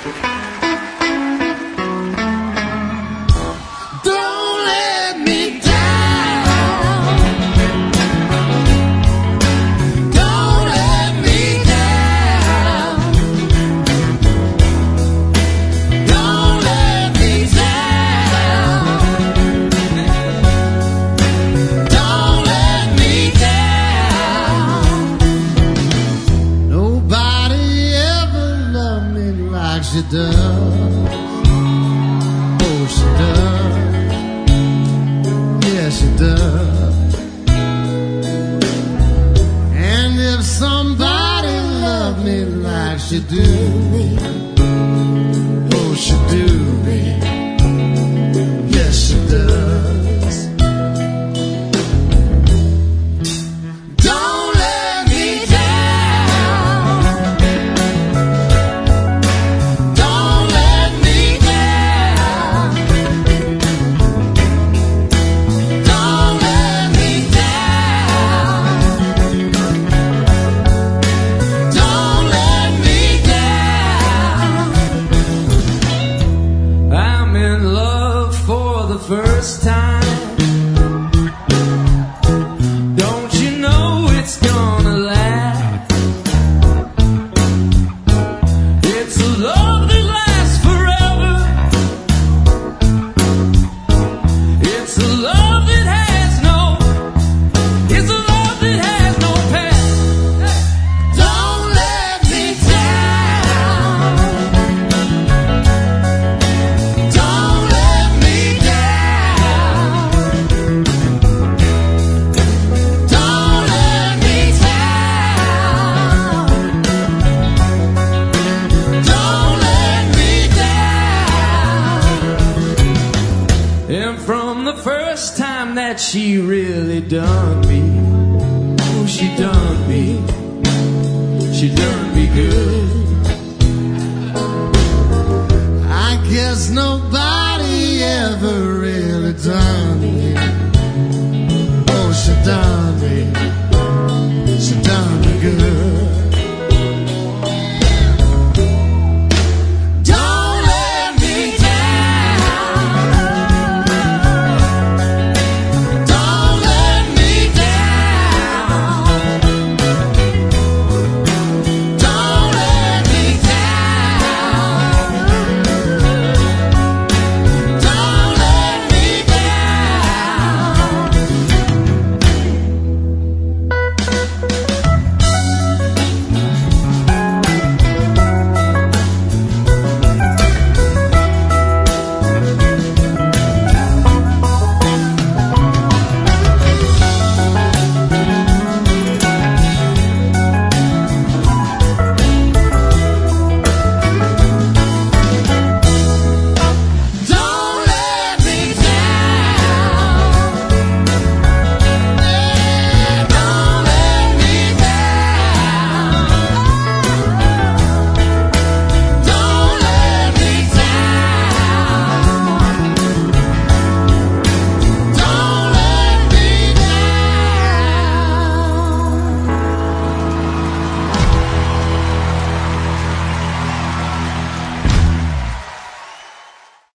She does, oh she does, yeah she does. And if somebody loved me like she do, oh she do me, yes she does. First time, don't you know it's gonna last? It's a love that lasts forever. It's a love that has no, it's a love that has no past. Don't let me down. Don't let me down. Don't let me down. Don't let me down. And from the first time that she really done me, oh, she done me good.